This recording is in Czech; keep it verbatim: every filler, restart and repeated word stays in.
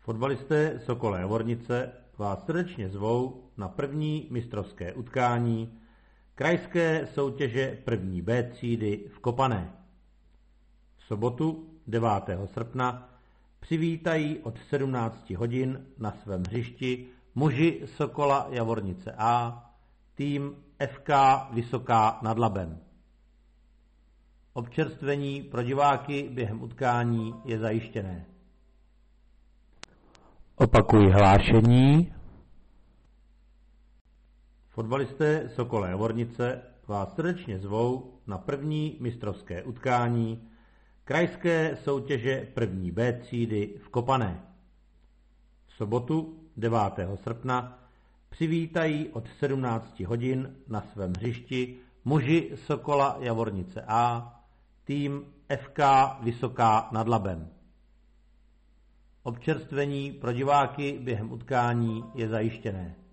Fotbalisté Sokola Javornice vás srdečně zvou na první mistrovské utkání krajské soutěže první B třídy v Kopané. V sobotu devátého srpna přivítají od sedmnácti hodin na svém hřišti muži Sokola Javornice A tým F K Vysoká nad Labem. Občerstvení pro diváky během utkání je zajištěné. Opakuji hlášení. Fotbalisté Sokola Javornice vás srdečně zvou na první mistrovské utkání krajské soutěže první B třídy v Kopané. V sobotu devátého srpna přivítají od sedmnácti hodin na svém hřišti muži Sokola Javornice A tým F K Vysoká nad Labem. Občerstvení pro diváky během utkání je zajištěné.